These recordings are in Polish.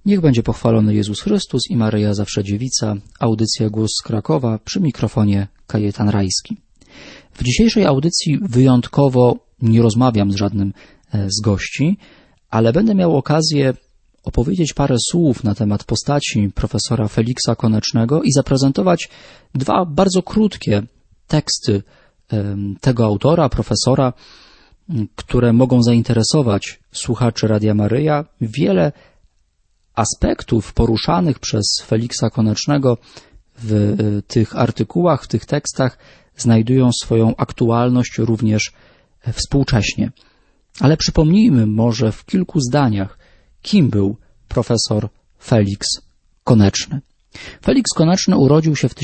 Niech będzie pochwalony Jezus Chrystus i Maryja Zawsze Dziewica. Audycja Głos z Krakowa, przy mikrofonie Kajetan Rajski. W dzisiejszej audycji wyjątkowo nie rozmawiam z żadnym z gości, ale będę miał okazję opowiedzieć parę słów na temat postaci profesora Feliksa Konecznego i zaprezentować dwa bardzo krótkie teksty tego autora, profesora, które mogą zainteresować słuchaczy Radia Maryja. Wiele aspektów poruszanych przez Feliksa Konecznego w tych artykułach, w tych tekstach znajdują swoją aktualność również współcześnie. Ale przypomnijmy może w kilku zdaniach, kim był profesor Feliks Koneczny. Feliks Koneczny urodził się w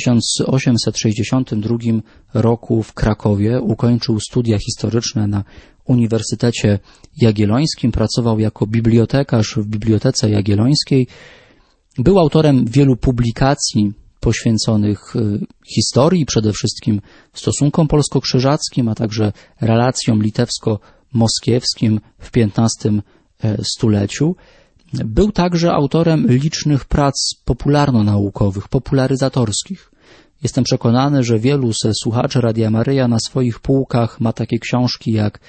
1862 roku w Krakowie, ukończył studia historyczne na Uniwersytecie Jagiellońskim, pracował jako bibliotekarz w Bibliotece Jagiellońskiej, był autorem wielu publikacji poświęconych historii, przede wszystkim stosunkom polsko-krzyżackim, a także relacjom litewsko-moskiewskim w XV stuleciu. Był także autorem licznych prac popularno-naukowych, popularyzatorskich. Jestem przekonany, że wielu ze słuchaczy Radia Maryja na swoich półkach ma takie książki jak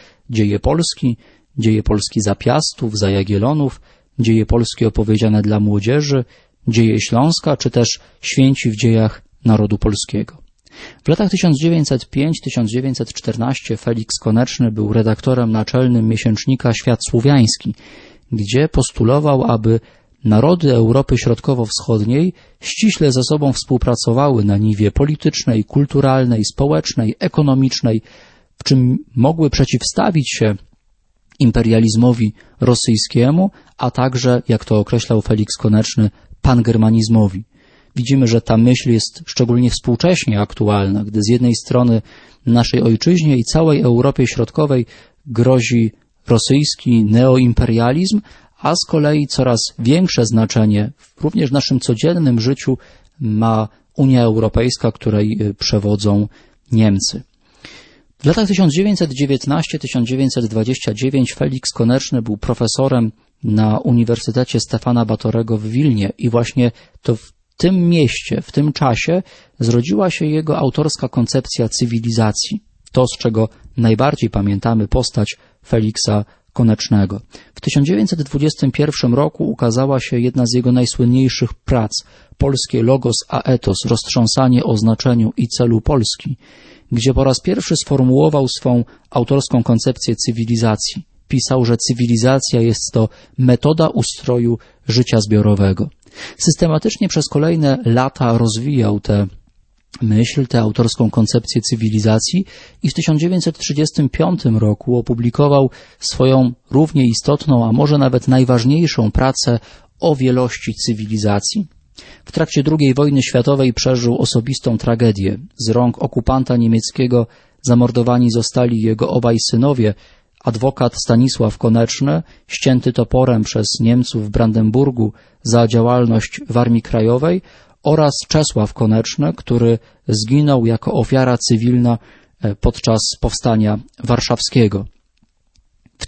Dzieje Polski za Piastów, za Jagiellonów, Dzieje Polski opowiedziane dla młodzieży, Dzieje Śląska, czy też Święci w dziejach narodu polskiego. W latach 1905-1914 Feliks Koneczny był redaktorem naczelnym miesięcznika Świat Słowiański, gdzie postulował, aby narody Europy Środkowo-Wschodniej ściśle ze sobą współpracowały na niwie politycznej, kulturalnej, społecznej, ekonomicznej, w czym mogły przeciwstawić się imperializmowi rosyjskiemu, a także, jak to określał Feliks Koneczny, pangermanizmowi. Widzimy, że ta myśl jest szczególnie współcześnie aktualna, gdy z jednej strony naszej ojczyźnie i całej Europie Środkowej grozi rosyjski neoimperializm, a z kolei coraz większe znaczenie również w naszym codziennym życiu ma Unia Europejska, której przewodzą Niemcy. W latach 1919-1929 Feliks Koneczny był profesorem na Uniwersytecie Stefana Batorego w Wilnie i właśnie to w tym mieście, w tym czasie zrodziła się jego autorska koncepcja cywilizacji. To, z czego najbardziej pamiętamy postać Feliksa Konecznego. W 1921 roku ukazała się jedna z jego najsłynniejszych prac, polskie Logos a Etos, roztrząsanie o znaczeniu i celu Polski, gdzie po raz pierwszy sformułował swą autorską koncepcję cywilizacji. Pisał, że cywilizacja jest to metoda ustroju życia zbiorowego. Systematycznie przez kolejne lata rozwijał tę autorską koncepcję cywilizacji i w 1935 roku opublikował swoją równie istotną, a może nawet najważniejszą pracę o wielości cywilizacji. W trakcie II wojny światowej przeżył osobistą tragedię. Z rąk okupanta niemieckiego zamordowani zostali jego obaj synowie, adwokat Stanisław Koneczny, ścięty toporem przez Niemców w Brandenburgu za działalność w Armii Krajowej, oraz Czesław Koneczny, który zginął jako ofiara cywilna podczas powstania warszawskiego. W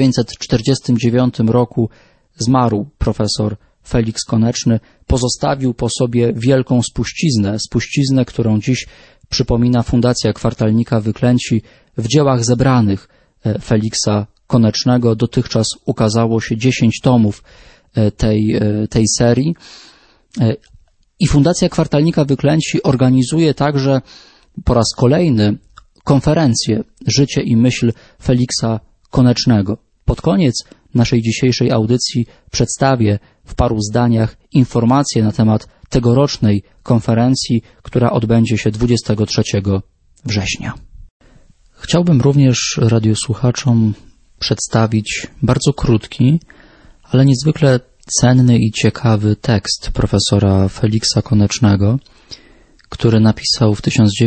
1949 roku zmarł profesor Feliks Koneczny, pozostawił po sobie wielką spuściznę, którą dziś przypomina Fundacja Kwartalnika Wyklęci. W dziełach zebranych Feliksa Konecznego dotychczas ukazało się 10 tomów tej serii. I Fundacja Kwartalnika Wyklęci organizuje także po raz kolejny konferencję Życie i myśl Feliksa Konecznego. Pod koniec naszej dzisiejszej audycji przedstawię w paru zdaniach informacje na temat tegorocznej konferencji, która odbędzie się 23 września. Chciałbym również radiosłuchaczom przedstawić bardzo krótki, ale niezwykle cenny i ciekawy tekst profesora Feliksa Konecznego, który napisał w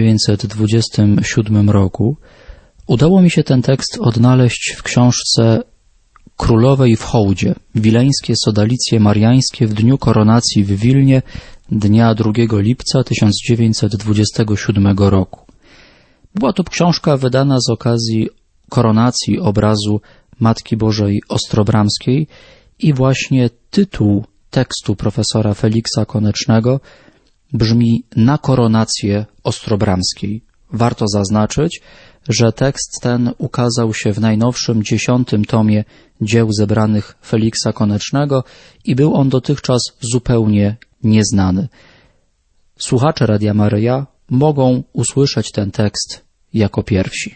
1927 roku. Udało mi się ten tekst odnaleźć w książce Królowej w hołdzie. Wileńskie sodalicje mariańskie w dniu koronacji w Wilnie dnia 2 lipca 1927 roku. Była to książka wydana z okazji koronacji obrazu Matki Bożej Ostrobramskiej i właśnie tytuł tekstu profesora Feliksa Konecznego brzmi na koronację Ostrobramskiej. Warto zaznaczyć, że tekst ten ukazał się w najnowszym 10. tomie dzieł zebranych Feliksa Konecznego i był on dotychczas zupełnie nieznany. Słuchacze Radia Maryja mogą usłyszeć ten tekst jako pierwsi.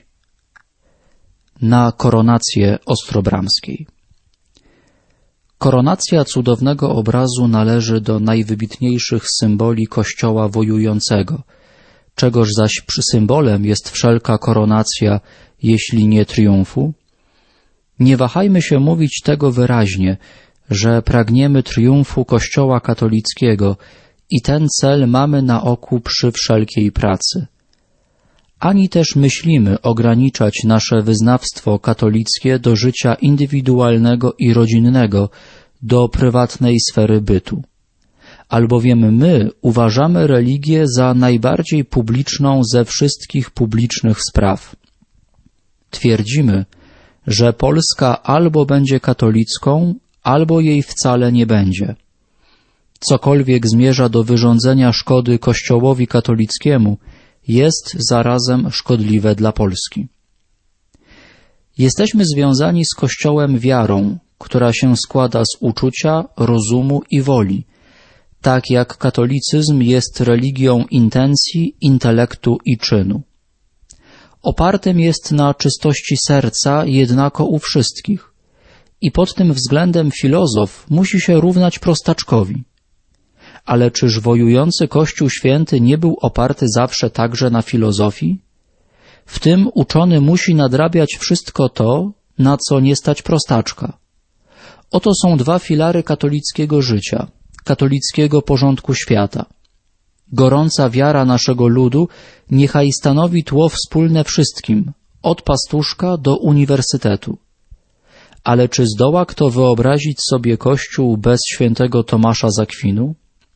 Na koronację Ostrobramskiej. Koronacja cudownego obrazu należy do najwybitniejszych symboli Kościoła wojującego, czegoż zaś symbolem jest wszelka koronacja, jeśli nie triumfu? Nie wahajmy się mówić tego wyraźnie, że pragniemy triumfu Kościoła katolickiego i ten cel mamy na oku przy wszelkiej pracy. Ani też myślimy ograniczać nasze wyznawstwo katolickie do życia indywidualnego i rodzinnego, do prywatnej sfery bytu. Albowiem my uważamy religię za najbardziej publiczną ze wszystkich publicznych spraw. Twierdzimy, że Polska albo będzie katolicką, albo jej wcale nie będzie. Cokolwiek zmierza do wyrządzenia szkody Kościołowi katolickiemu, jest zarazem szkodliwe dla Polski. Jesteśmy związani z Kościołem wiarą, która się składa z uczucia, rozumu i woli, tak jak katolicyzm jest religią intencji, intelektu i czynu. Opartym jest na czystości serca jednako u wszystkich i pod tym względem filozof musi się równać prostaczkowi. Ale czyż wojujący Kościół Święty nie był oparty zawsze także na filozofii? W tym uczony musi nadrabiać wszystko to, na co nie stać prostaczka. Oto są dwa filary katolickiego życia, katolickiego porządku świata. Gorąca wiara naszego ludu niechaj stanowi tło wspólne wszystkim, od pastuszka do uniwersytetu. Ale czy zdoła kto wyobrazić sobie Kościół bez świętego Tomasza z Akwinu?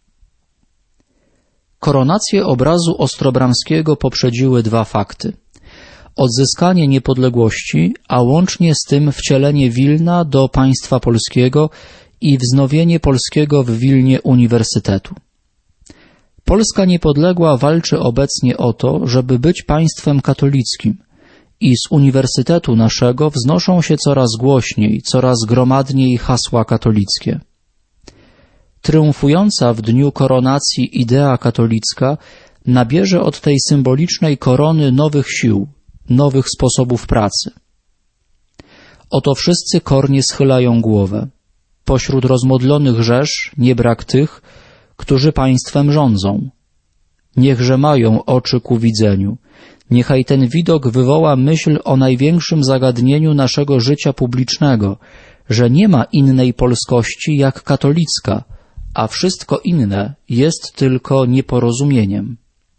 Koronację obrazu Ostrobramskiego poprzedziły dwa fakty. Odzyskanie niepodległości, a łącznie z tym wcielenie Wilna do państwa polskiego i wznowienie polskiego w Wilnie uniwersytetu. Polska niepodległa walczy obecnie o to, żeby być państwem katolickim i z uniwersytetu naszego wznoszą się coraz głośniej, coraz gromadniej hasła katolickie. Triumfująca w dniu koronacji idea katolicka nabierze od tej symbolicznej korony nowych sił, nowych sposobów pracy. Oto wszyscy kornie schylają głowę. Pośród rozmodlonych rzesz nie brak tych, którzy państwem rządzą. Niechże mają oczy ku widzeniu. Niechaj ten widok wywoła myśl o największym zagadnieniu naszego życia publicznego, że nie ma innej polskości jak katolicka, a wszystko inne jest tylko nieporozumieniem.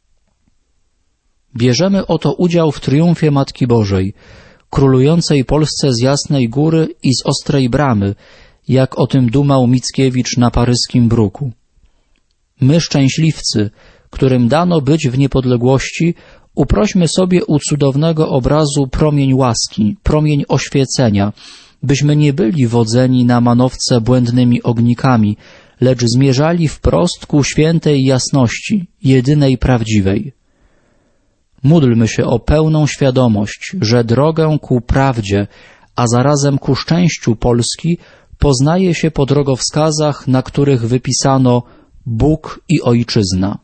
Bierzemy oto udział w triumfie Matki Bożej, królującej Polsce z Jasnej Góry i z Ostrej Bramy, jak o tym dumał Mickiewicz na paryskim bruku. My, szczęśliwcy, którym dano być w niepodległości, uprośmy sobie u cudownego obrazu promień łaski, promień oświecenia, byśmy nie byli wodzeni na manowce błędnymi ognikami, lecz zmierzali wprost ku świętej jasności, jedynej prawdziwej. Módlmy się o pełną świadomość, że drogę ku prawdzie, a zarazem ku szczęściu Polski poznaje się po drogowskazach, na których wypisano Bóg i Ojczyzna.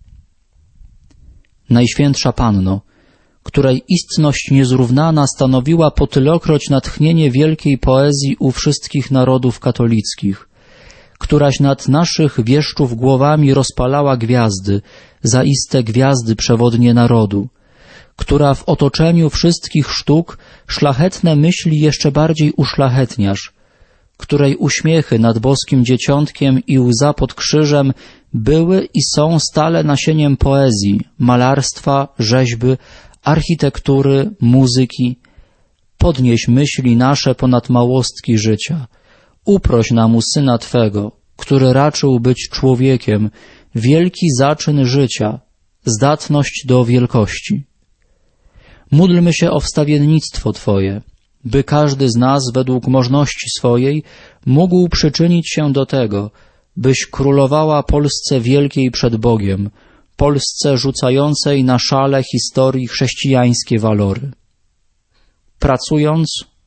Najświętsza Panno, której istność niezrównana stanowiła po tylokroć natchnienie wielkiej poezji u wszystkich narodów katolickich, któraś nad naszych wieszczów głowami rozpalała gwiazdy, zaiste gwiazdy przewodnie narodu, która w otoczeniu wszystkich sztuk szlachetne myśli jeszcze bardziej uszlachetniasz, której uśmiechy nad boskim dzieciątkiem i łza pod krzyżem były i są stale nasieniem poezji, malarstwa, rzeźby, architektury, muzyki. Podnieś myśli nasze ponad małostki życia. Uproś nam u Syna Twego, który raczył być człowiekiem, wielki zaczyn życia, zdatność do wielkości. Módlmy się o wstawiennictwo Twoje, by każdy z nas według możności swojej mógł przyczynić się do tego, byś królowała Polsce wielkiej przed Bogiem, Polsce rzucającej na szale historii chrześcijańskie walory. Pracując,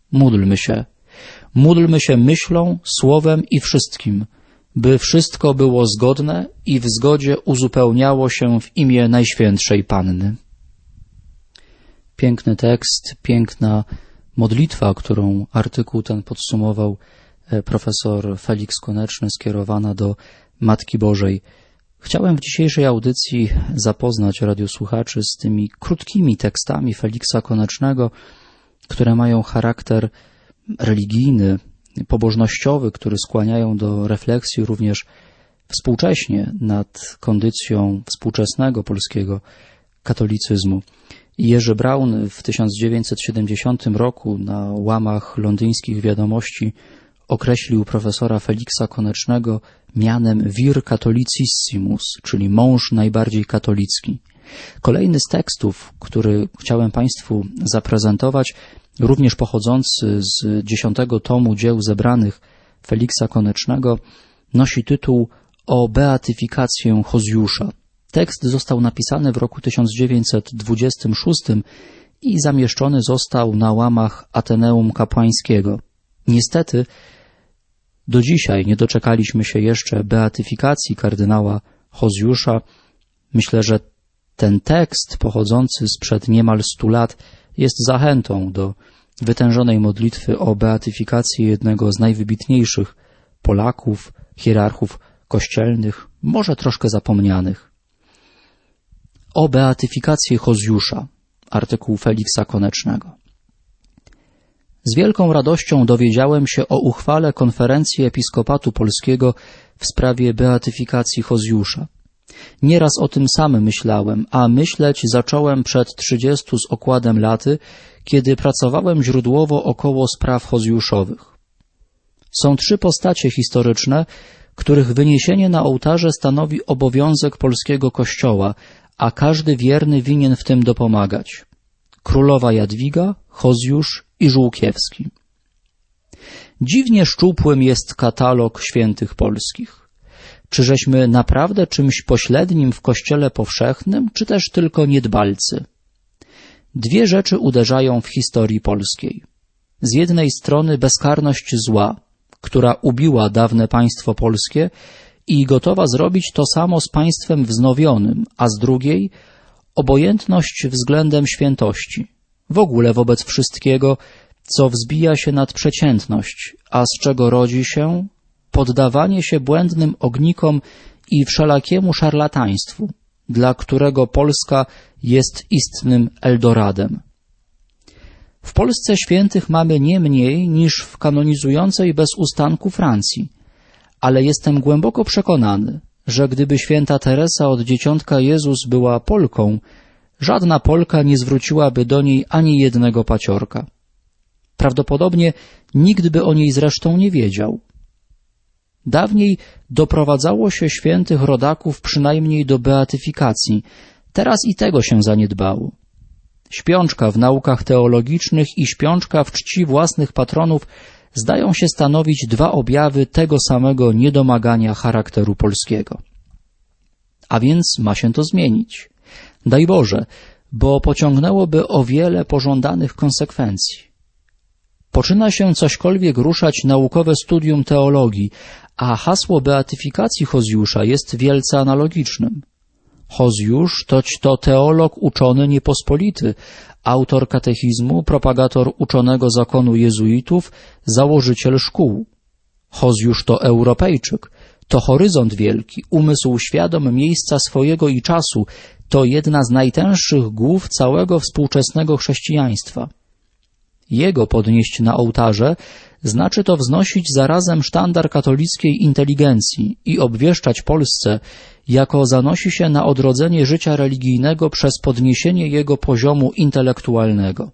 módlmy się myślą, słowem i wszystkim, by wszystko było zgodne i w zgodzie uzupełniało się w imię Najświętszej Panny. Piękny tekst, piękna modlitwa, którą artykuł ten podsumował profesor Felix Koneczny, skierowana do Matki Bożej. Chciałem w dzisiejszej audycji zapoznać radiosłuchaczy z tymi krótkimi tekstami Feliksa Konecznego, które mają charakter religijny, pobożnościowy, które skłaniają do refleksji również współcześnie nad kondycją współczesnego polskiego katolicyzmu. Jerzy Braun w 1970 roku na łamach londyńskich Wiadomości określił profesora Feliksa Konecznego mianem vir catholicissimum, czyli mąż najbardziej katolicki. Kolejny z tekstów, który chciałem Państwu zaprezentować, również pochodzący z 10 tomu dzieł zebranych Feliksa Konecznego, nosi tytuł O beatyfikację Hozjusza. Tekst został napisany w roku 1926 i zamieszczony został na łamach Ateneum Kapłańskiego. Niestety, do dzisiaj nie doczekaliśmy się jeszcze beatyfikacji kardynała Hozjusza. Myślę, że ten tekst pochodzący sprzed niemal 100 lat jest zachętą do wytężonej modlitwy o beatyfikację jednego z najwybitniejszych Polaków, hierarchów kościelnych, może troszkę zapomnianych. O beatyfikację Hozjusza, artykuł Feliksa Konecznego. Z wielką radością dowiedziałem się o uchwale Konferencji Episkopatu Polskiego w sprawie beatyfikacji Hozjusza. Nieraz o tym sam myślałem, a myśleć zacząłem przed 30 z okładem laty, kiedy pracowałem źródłowo około spraw hozjuszowych. Są 3 postacie historyczne, których wyniesienie na ołtarze stanowi obowiązek polskiego Kościoła, a każdy wierny winien w tym dopomagać. Królowa Jadwiga, Hozjusz i Żółkiewski. Dziwnie szczupłym jest katalog świętych polskich. Czyżeśmy naprawdę czymś pośrednim w Kościele powszechnym, czy też tylko niedbalcy? 2 rzeczy uderzają w historii polskiej. Z jednej strony bezkarność zła, która ubiła dawne państwo polskie i gotowa zrobić to samo z państwem wznowionym, a z drugiej obojętność względem świętości, w ogóle wobec wszystkiego, co wzbija się nad przeciętność, a z czego rodzi się poddawanie się błędnym ognikom i wszelakiemu szarlataństwu, dla którego Polska jest istnym Eldoradem. W Polsce świętych mamy nie mniej niż w kanonizującej bez ustanku Francji, ale jestem głęboko przekonany, że gdyby święta Teresa od Dzieciątka Jezus była Polką, żadna Polka nie zwróciłaby do niej ani jednego paciorka. Prawdopodobnie nikt by o niej zresztą nie wiedział. Dawniej doprowadzało się świętych rodaków przynajmniej do beatyfikacji, teraz i tego się zaniedbało. Śpiączka w naukach teologicznych i śpiączka w czci własnych patronów zdają się stanowić 2 objawy tego samego niedomagania charakteru polskiego. A więc ma się to zmienić. Daj Boże, bo pociągnęłoby o wiele pożądanych konsekwencji. Poczyna się cośkolwiek ruszać naukowe studium teologii, a hasło beatyfikacji Hozjusza jest wielce analogicznym. Hozjusz toć to teolog uczony niepospolity, autor katechizmu, propagator uczonego zakonu jezuitów, założyciel szkół. Hozjusz to Europejczyk, to horyzont wielki, umysł świadom miejsca swojego i czasu, to jedna z najtęższych głów całego współczesnego chrześcijaństwa. Jego podnieść na ołtarze znaczy to wznosić zarazem sztandar katolickiej inteligencji i obwieszczać Polsce, jako zanosi się na odrodzenie życia religijnego przez podniesienie jego poziomu intelektualnego.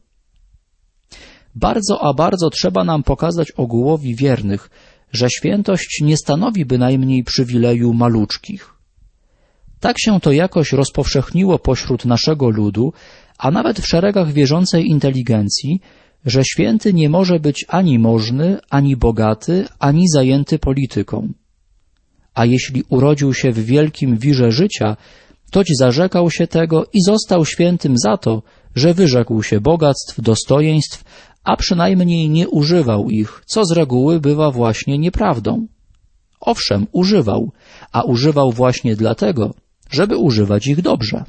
Bardzo trzeba nam pokazać ogółowi wiernych, że świętość nie stanowi bynajmniej przywileju maluczkich. Tak się to jakoś rozpowszechniło pośród naszego ludu, a nawet w szeregach wierzącej inteligencji, że święty nie może być ani możny, ani bogaty, ani zajęty polityką. a jeśli urodził się w wielkim wirze życia, toć zarzekał się tego i został świętym za to, że wyrzekł się bogactw, dostojeństw, a przynajmniej nie używał ich, co z reguły bywa właśnie nieprawdą. Owszem, używał, a używał właśnie dlatego, żeby używać ich dobrze.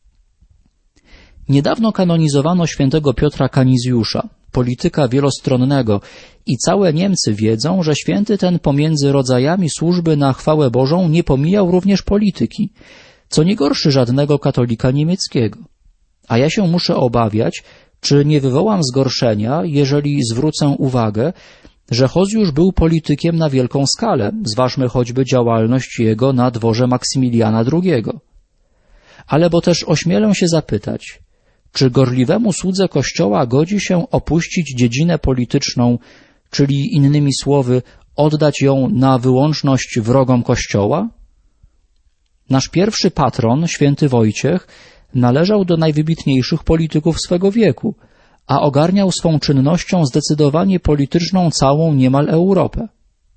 Niedawno kanonizowano świętego Piotra Kanizjusza, polityka wielostronnego, i całe Niemcy wiedzą, że święty ten pomiędzy rodzajami służby na chwałę Bożą nie pomijał również polityki, co nie gorszy żadnego katolika niemieckiego. A ja się muszę obawiać, czy nie wywołam zgorszenia, jeżeli zwrócę uwagę, że Hozjusz był politykiem na wielką skalę, zważmy choćby działalność jego na dworze Maksymiliana II. Ale bo też ośmielę się zapytać, czy gorliwemu słudze Kościoła godzi się opuścić dziedzinę polityczną, czyli innymi słowy oddać ją na wyłączność wrogom Kościoła? Nasz pierwszy patron, święty Wojciech, należał do najwybitniejszych polityków swego wieku, a ogarniał swą czynnością zdecydowanie polityczną całą niemal Europę.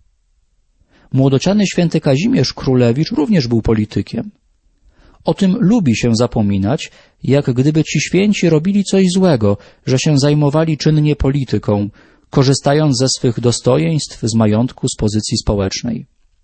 Młodociany święty Kazimierz Królewicz również był politykiem. O tym lubi się zapominać, jak gdyby ci święci robili coś złego, że się zajmowali czynnie polityką, korzystając ze swych dostojeństw, z majątku, z pozycji społecznej.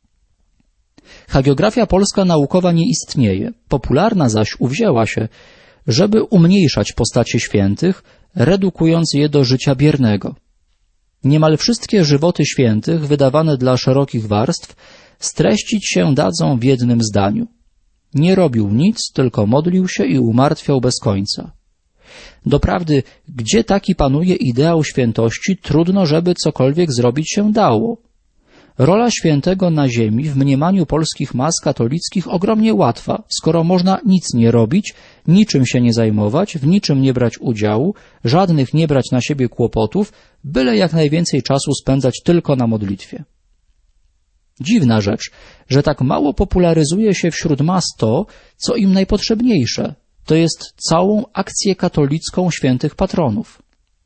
Hagiografia polska naukowa nie istnieje, popularna zaś uwzięła się, żeby umniejszać postacie świętych, redukując je do życia biernego. Niemal wszystkie żywoty świętych, wydawane dla szerokich warstw, streścić się dadzą w jednym zdaniu. Nie robił nic, tylko modlił się i umartwiał bez końca. Doprawdy, gdzie taki panuje ideał świętości, trudno, żeby cokolwiek zrobić się dało. Rola świętego na ziemi w mniemaniu polskich mas katolickich ogromnie łatwa, skoro można nic nie robić, niczym się nie zajmować, w niczym nie brać udziału, żadnych nie brać na siebie kłopotów, byle jak najwięcej czasu spędzać tylko na modlitwie. Dziwna rzecz, że tak mało popularyzuje się wśród mas to, co im najpotrzebniejsze, to jest całą akcję katolicką świętych patronów.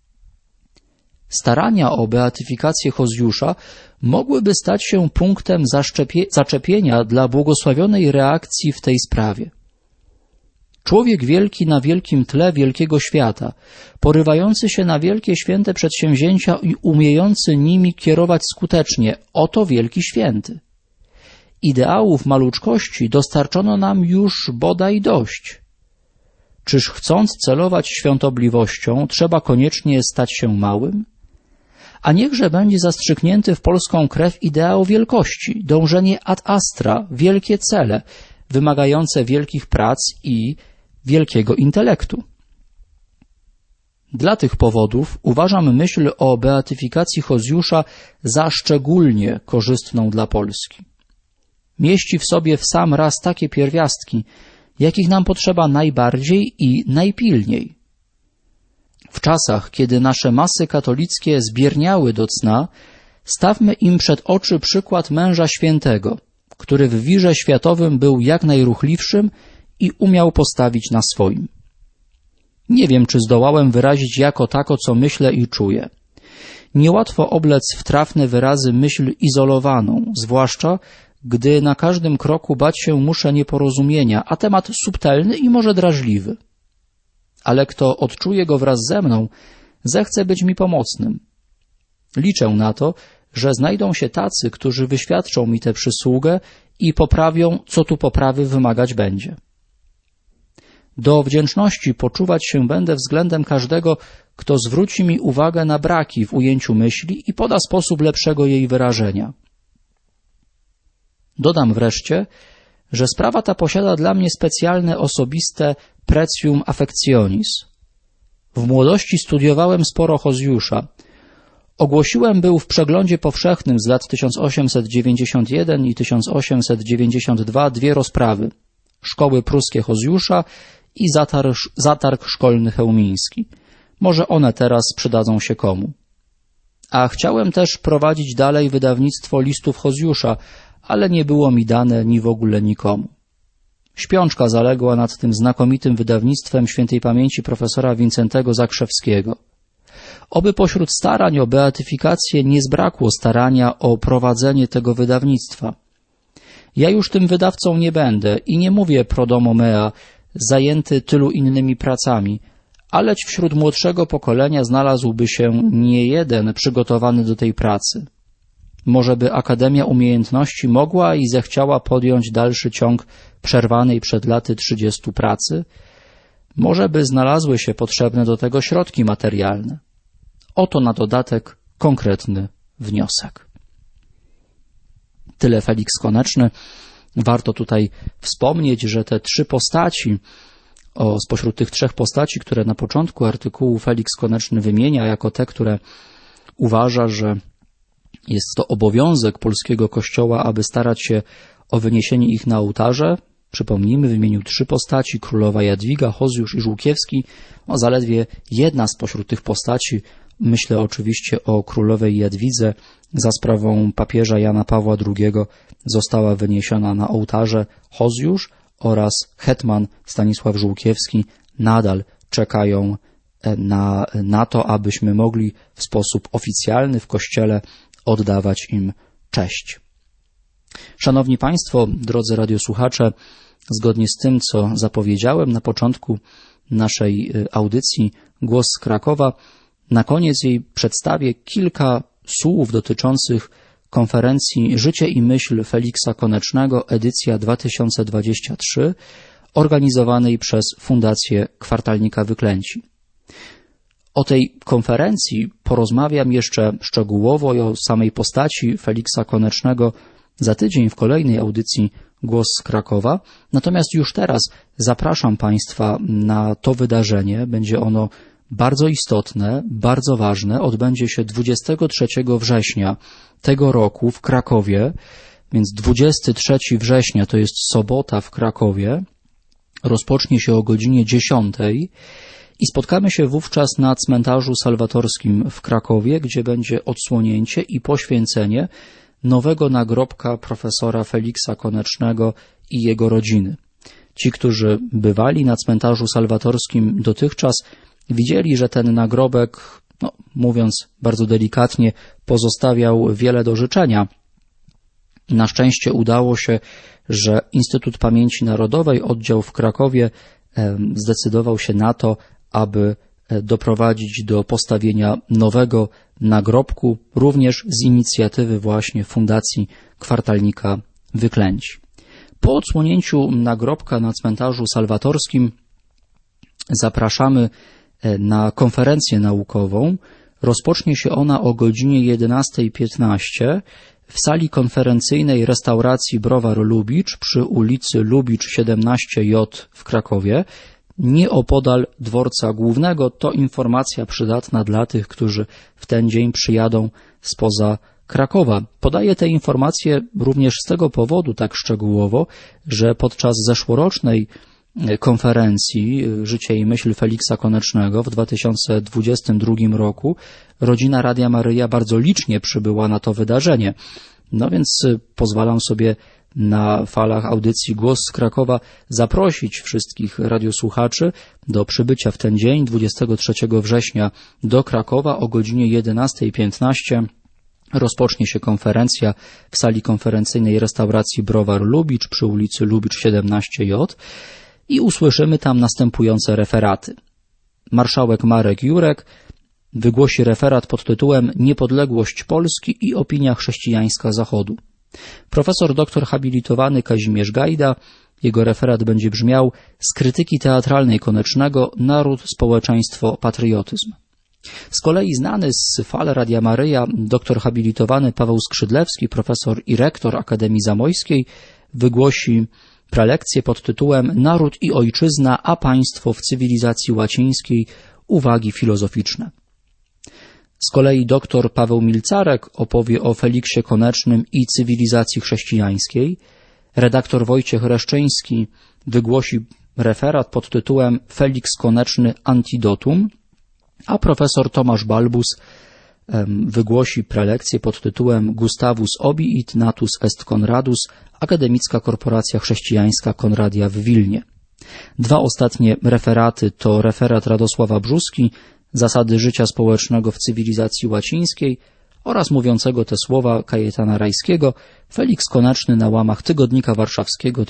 Starania o beatyfikację Hozjusza mogłyby stać się punktem zaczepienia dla błogosławionej reakcji w tej sprawie. Człowiek wielki na wielkim tle wielkiego świata, porywający się na wielkie święte przedsięwzięcia i umiejący nimi kierować skutecznie, oto wielki święty. Ideałów maluczkości dostarczono nam już bodaj dość. Czyż chcąc celować świątobliwością, trzeba koniecznie stać się małym? A niechże będzie zastrzyknięty w polską krew ideał wielkości, dążenie ad astra, wielkie cele, wymagające wielkich prac i wielkiego intelektu. Dla tych powodów uważam myśl o beatyfikacji Hozjusza za szczególnie korzystną dla Polski. Mieści w sobie w sam raz takie pierwiastki, jakich nam potrzeba najbardziej i najpilniej. W czasach, kiedy nasze masy katolickie zbierniały do cna, stawmy im przed oczy przykład męża świętego, który w wirze światowym był jak najruchliwszym i umiał postawić na swoim. Nie wiem, czy zdołałem wyrazić jako tako, co myślę i czuję. Niełatwo oblec w trafne wyrazy myśl izolowaną, zwłaszcza gdy na każdym kroku bać się muszę nieporozumienia, a temat subtelny i może drażliwy. Ale kto odczuje go wraz ze mną, zechce być mi pomocnym. Liczę na to, że znajdą się tacy, którzy wyświadczą mi tę przysługę i poprawią, co tu poprawy wymagać będzie. Do wdzięczności poczuwać się będę względem każdego, kto zwróci mi uwagę na braki w ujęciu myśli i poda sposób lepszego jej wyrażenia. Dodam wreszcie, że sprawa ta posiada dla mnie specjalne osobiste precium affectionis. W młodości studiowałem sporo Hozjusza. Ogłosiłem był w przeglądzie powszechnym z lat 1891 i 1892 dwie rozprawy. Szkoły pruskie Hozjusza i zatarg szkolny chełmiński. Może one teraz przydadzą się komu. A chciałem też prowadzić dalej wydawnictwo listów Hozjusza, ale nie było mi dane ni w ogóle nikomu. Śpiączka zaległa nad tym znakomitym wydawnictwem świętej pamięci profesora Wincentego Zakrzewskiego. Oby pośród starań o beatyfikację nie zbrakło starania o prowadzenie tego wydawnictwa. Ja już tym wydawcą nie będę i nie mówię pro domo mea, zajęty tylu innymi pracami, aleć wśród młodszego pokolenia znalazłby się niejeden przygotowany do tej pracy. Może by Akademia Umiejętności mogła i zechciała podjąć dalszy ciąg przerwanej przed laty 30 pracy? Może by znalazły się potrzebne do tego środki materialne? Oto na dodatek konkretny wniosek. Tyle Feliks Koneczny. Warto tutaj wspomnieć, że te trzy postaci, spośród tych trzech postaci, które na początku artykułu Feliks Koneczny wymienia jako te, które uważa, że jest to obowiązek polskiego Kościoła, aby starać się o wyniesienie ich na ołtarze. Przypomnijmy, wymienił trzy postaci, królowa Jadwiga, Hozjusz i Żółkiewski. Zaledwie jedna spośród tych postaci, myślę oczywiście o królowej Jadwidze, za sprawą papieża Jana Pawła II została wyniesiona na ołtarze. Hozjusz oraz hetman Stanisław Żółkiewski nadal czekają na to, abyśmy mogli w sposób oficjalny w Kościele oddawać im cześć. Szanowni Państwo, drodzy radiosłuchacze, zgodnie z tym, co zapowiedziałem na początku naszej audycji Głos z Krakowa, na koniec jej przedstawię kilka słów dotyczących konferencji Życie i myśl Feliksa Konecznego, edycja 2023, organizowanej przez Fundację Kwartalnika Wyklęci. O tej konferencji porozmawiam jeszcze szczegółowo i o samej postaci Feliksa Konecznego za tydzień w kolejnej audycji Głos z Krakowa. Natomiast już teraz zapraszam Państwa na to wydarzenie. Będzie ono bardzo istotne, bardzo ważne. Odbędzie się 23 września tego roku w Krakowie, więc 23 września to jest sobota w Krakowie. Rozpocznie się o godzinie 10 i spotkamy się wówczas na cmentarzu salwatorskim w Krakowie, gdzie będzie odsłonięcie i poświęcenie nowego nagrobka profesora Feliksa Konecznego i jego rodziny. Ci, którzy bywali na cmentarzu salwatorskim dotychczas, widzieli, że ten nagrobek, mówiąc bardzo delikatnie, pozostawiał wiele do życzenia. Na szczęście udało się, że Instytut Pamięci Narodowej, oddział w Krakowie, zdecydował się na to, aby doprowadzić do postawienia nowego nagrobku, również z inicjatywy właśnie Fundacji Kwartalnika Wyklęci. Po odsłonięciu nagrobka na cmentarzu salwatorskim zapraszamy na konferencję naukową. Rozpocznie się ona o godzinie 11:15 w sali konferencyjnej restauracji Browar Lubicz przy ulicy Lubicz 17J w Krakowie, nieopodal dworca głównego. To informacja przydatna dla tych, którzy w ten dzień przyjadą spoza Krakowa. Podaję te informacje również z tego powodu tak szczegółowo, że podczas zeszłorocznej konferencji Życie i myśl Feliksa Konecznego w 2022 roku rodzina Radia Maryja bardzo licznie przybyła na to wydarzenie. Więc pozwalam sobie na falach audycji Głos z Krakowa zaprosić wszystkich radiosłuchaczy do przybycia w ten dzień, 23 września do Krakowa o godzinie 11:15. Rozpocznie się konferencja w sali konferencyjnej restauracji Browar Lubicz przy ulicy Lubicz 17J i usłyszymy tam następujące referaty. Marszałek Marek Jurek wygłosi referat pod tytułem Niepodległość Polski i opinia chrześcijańska Zachodu. Profesor doktor habilitowany Kazimierz Gajda, jego referat będzie brzmiał z krytyki teatralnej Konecznego Naród, społeczeństwo, patriotyzm. Z kolei znany z fal Radia Maryja doktor habilitowany Paweł Skrzydlewski, profesor i rektor Akademii Zamojskiej, wygłosi prelekcję pod tytułem Naród i ojczyzna, a państwo w cywilizacji łacińskiej. Uwagi filozoficzne. Z kolei dr Paweł Milcarek opowie o Feliksie Konecznym i cywilizacji chrześcijańskiej. Redaktor Wojciech Reszczyński wygłosi referat pod tytułem Feliks Koneczny Antidotum, a profesor Tomasz Balbus wygłosi prelekcję pod tytułem Gustavus obiit natus est Conradus, Akademicka Korporacja Chrześcijańska Konradia w Wilnie. Dwa ostatnie referaty to referat Radosława Brzuski, Zasady życia społecznego w cywilizacji łacińskiej, oraz mówiącego te słowa Kajetana Rajskiego Feliks Koneczny na łamach Tygodnika Warszawskiego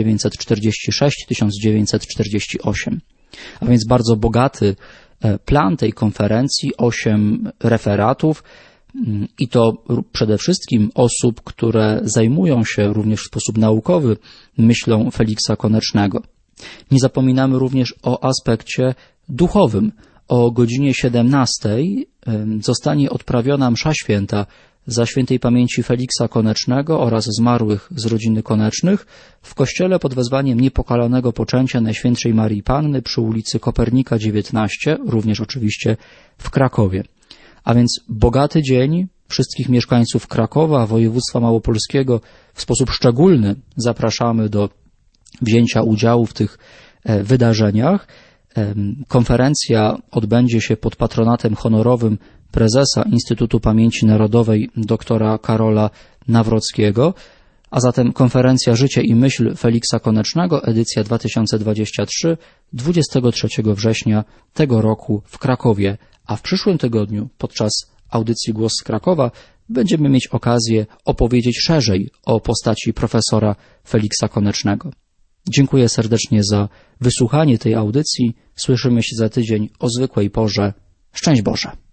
1946-1948. A więc bardzo bogaty plan tej konferencji, 8 referatów i to przede wszystkim osób, które zajmują się również w sposób naukowy myślą Feliksa Konecznego. Nie zapominamy również o aspekcie duchowym. O godzinie 17 zostanie odprawiona msza święta za świętej pamięci Feliksa Konecznego oraz zmarłych z rodziny Konecznych w kościele pod wezwaniem Niepokalanego Poczęcia Najświętszej Marii Panny przy ulicy Kopernika 19, również oczywiście w Krakowie. A więc bogaty dzień. Wszystkich mieszkańców Krakowa, województwa małopolskiego w sposób szczególny zapraszamy do wzięcia udziału w tych wydarzeniach. Konferencja odbędzie się pod patronatem honorowym prezesa Instytutu Pamięci Narodowej dr. Karola Nawrockiego, a zatem konferencja Życie i myśl Feliksa Konecznego, edycja 2023, 23 września tego roku w Krakowie, a w przyszłym tygodniu podczas audycji Głos z Krakowa będziemy mieć okazję opowiedzieć szerzej o postaci profesora Feliksa Konecznego. Dziękuję serdecznie za wysłuchanie tej audycji. Słyszymy się za tydzień o zwykłej porze. Szczęść Boże!